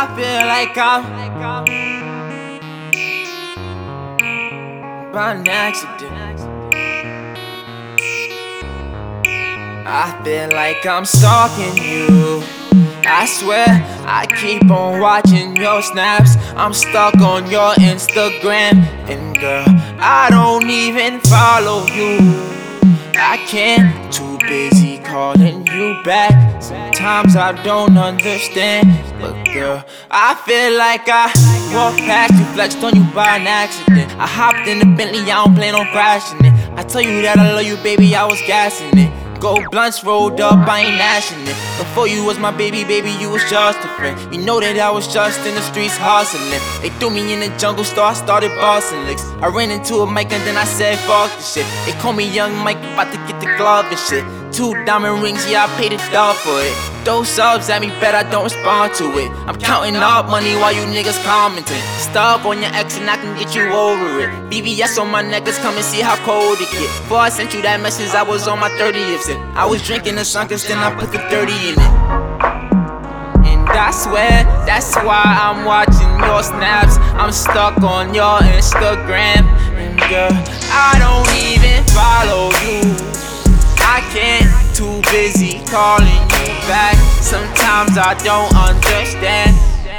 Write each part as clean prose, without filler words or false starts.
I feel like I'm by an accident. I feel like I'm stalking you. I swear I keep on watching your snaps. I'm stuck on your Instagram. And girl, I don't even follow you. I can't, too busy calling you back. Sometimes I don't understand, but girl, I feel like I walked past you, flexed on you by an accident. I hopped in the Bentley, I don't plan on crashing it. I tell you that I love you, baby, I was gassing it. Gold blunts rolled up, I ain't ashing it. Before you was my baby, you was just a friend. You know that I was just in the streets hustling. They threw me in the jungle, so I started bossing licks. I ran into a mic and then I said fuck the shit. They call me Young Mike, about to get the glove and shit. 2 diamond rings, yeah, I paid a dollar for it. Throw subs at me, bet I don't respond to it. I'm counting up money while you niggas commenting. Stop on your ex and I can get you over it. BBS on my necklace, come and see how cold it get. Before I sent you that message, I was on my 30th and I was drinking the Sunkers, then I put the 30 in it. And I swear, that's why I'm watching your snaps. I'm stuck on your Instagram. And girl, I don't even follow you. I can't, too busy calling you back. Sometimes I don't understand.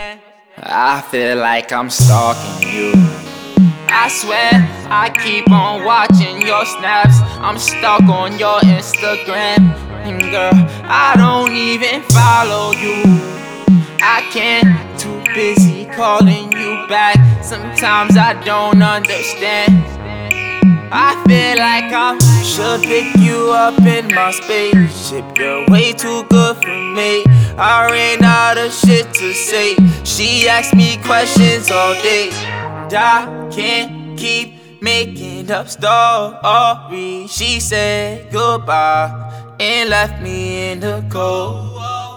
I feel like I'm stalking you. I swear I keep on watching your snaps. I'm stuck on your Instagram. And girl, I don't even follow you. I can't, too busy calling you back. Sometimes I don't understand. I feel like I should pick you up in my spaceship. You're way too good for me. I ran out of shit to say. She asked me questions all day, and I can't keep making up stories. She said goodbye and left me in the cold.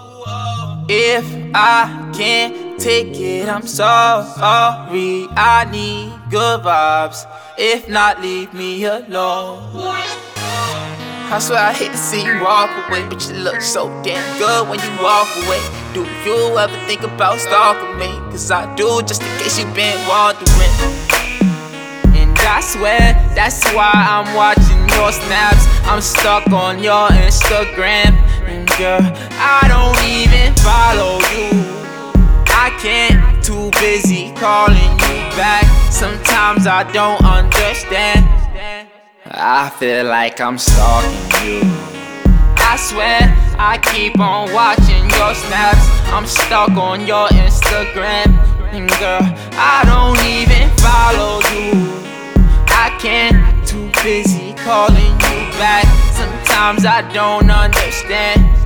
If I can't take it, I'm sorry. I need good vibes. If not, leave me alone. I swear I hate to see you walk away, but you look so damn good when you walk away. Do you ever think about stalking me? Cause I do, just in case you've been wondering. And I swear, that's why I'm watching your snaps. I'm stuck on your Instagram. And girl, I don't even follow you. I can't, too busy calling you back. Sometimes I don't understand. I feel like I'm stalking you. I swear I keep on watching your snaps. I'm stuck on your Instagram. And girl, I don't even follow you. I can't, too busy calling you back. Sometimes I don't understand.